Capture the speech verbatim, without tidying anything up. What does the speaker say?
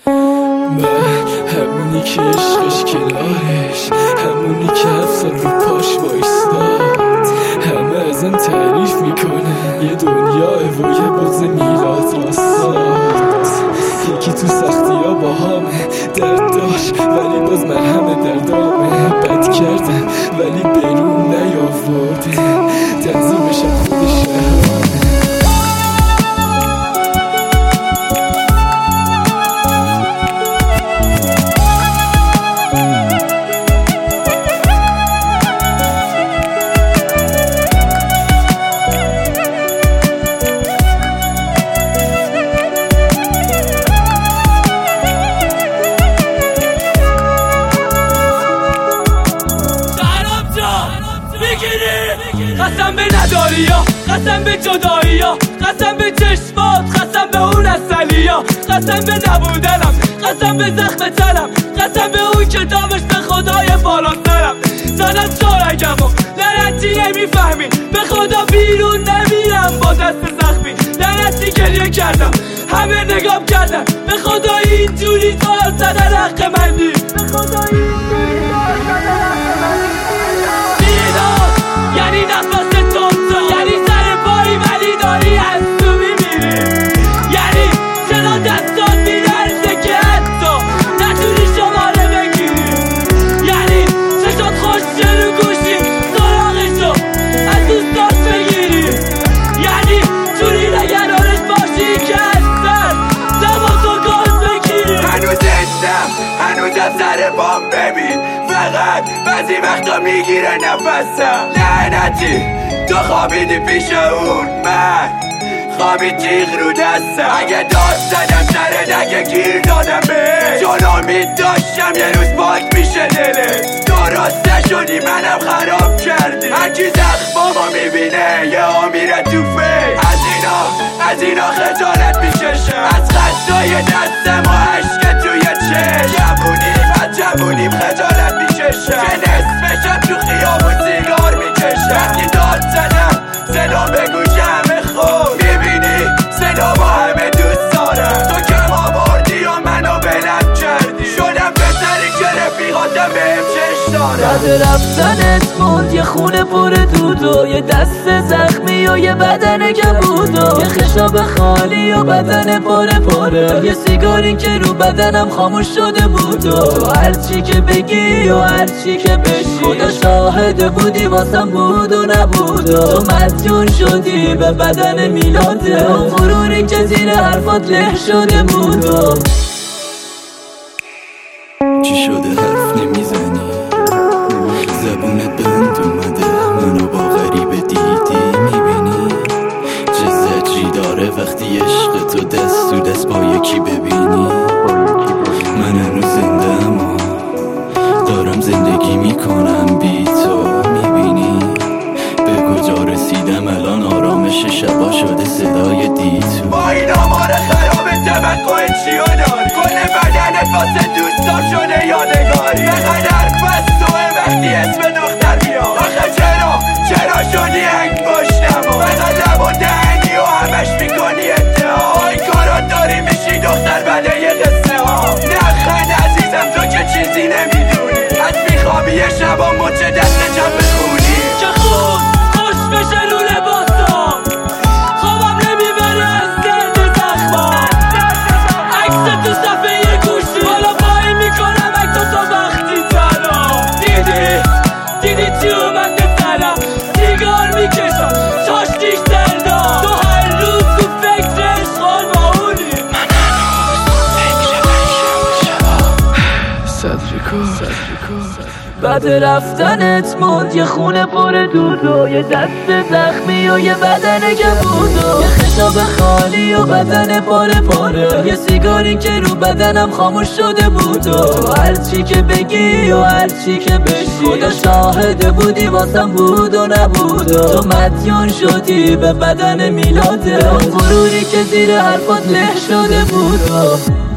من همونی که عشقش کنارش، همونی که هفت سال رو پاش وایستاد. همه ازم تعریف میکنه یه دنیاه و یه بغض میلاد راستاد. یکی تو سختی ها با همه درد داشت ولی باز من همه دردامه. بد کردم ولی بیرون نیاورده، تنظیمشم خود شهرانه. قسم به نداری ها، قسم به جدایی ها، قسم به چشمات، قسم به اون اصلی ها، قسم به نبودنم، قسم به زخم تنم، قسم به اون کتابش به خدای بالا سرم. زدم چارگم و لعنتی نمیفهمی، به خدا بیرون نمیرم با دست زخمی. لعنتی گریه کردم همه نگام کردن، به خدا اینجوری تار زدن حق منی، به خدا اینجوری تار زدن حق منی. یعنی نفس تو تو، یعنی سر پایی ولی داری از تو میمیری. یعنی چرا دستات میلرزه که حتی نتونی شماره بگیری. یعنی چشات خوش رو گوشی سراغشو از دوستات بگیری. یعنی جوری نگرانش باشی که از سر دماغ و گاز بگیری. هنوز زندم، هنوزم سر بام ببین، فقط بعضی وقتا میگیره نفسم. لعنتی تو خوابیدی پیش اون، من خوابید تیغ رو دستم. اگه داد زدم سرت، اگه گیر دادم به چون امید داشتم یه روز پاک میشه دلت. درست نشدی منم خراب کردی. هرکی زخمامو میبینه یه ها میره تو فیل. از اینا از اینا خجالت میکشم، از خستای دستم و عشق توی چشم. جوونیم از جوونیم خجالت میکشم، که نصفشم تو خیابون سیگار میکشم. وقتی داد زدم صدا به گوش همه خوب، میبینی صدا با همه دوست دارم. تو کم آوردی و منو بلند کردی، شدم پسری که رفیقاتم بهم چشم دارم. بعد رفتنت موند یه خونه پر دود و یه دست زخمی و یه بدن کبود و یه خشاب خالی و بدن پره پره، یه سیگاری که رو بدنم خاموش شده بود. و هرچی که بگی و هرچی که بشی خدا شاهد بودی واسم بود و نبود. و تو مدیون شدی به بدن میلاده، و غروری که زیر حرفات له شده بود. و چی شده حرف نمیزنی؟ زبونت بند اومده، منو با غریبه دیدی. میبینی چه زجری داره وقتی عشق تو دست تو دست با یکی ببینی. من هنوز زنده اما دارم زندگی میکنم بی تو. میبینی به کجا رسیدم الان، آرامش شبا شده صدای دیتو. با این آمار خراب توقع چیو داری؟ کل بدنت واسه دوستام شده یادگاری. بقدر بستوه وقتی اسم دختر بیاد. آخه چرا چرا شدی هنگ باشنم و بقدر و دهنی و همش میکنی اتحا. این کارات داری میشی دختر بله یه قصه ها. نخند عزیزم تو که چیزی نمیدونی، از میخوابی یه شبا مچه دست جمع بخونی. که خون خوش بشه رو لباسام، خوابم نمیبره از گرد زخمام. عکس تو صفحه یه گوشی بالا پایی میکنم عکس تو وقتی تنها. دیدی دیدی چی اومد به سرم، سیگار میکشم چاشتیش دردم. تو هر روز تو فکر عشقان با اونی، من هنوز فکر بشم شبا صدری کن. بعد رفتنت موند یه خونه پر دود و یه دست زخمی و یه بدن کبود و یه خشاب خالی و بدن پاره پاره، یه سیگاری که رو بدنم خاموش شده بود. و هرچی که بگی و هرچی که بشی خدا شاهد بودی واسم بود و نبود. و تو مدیون شدی به بدن میلاده، و غروری که زیر حرفات له شده بود. و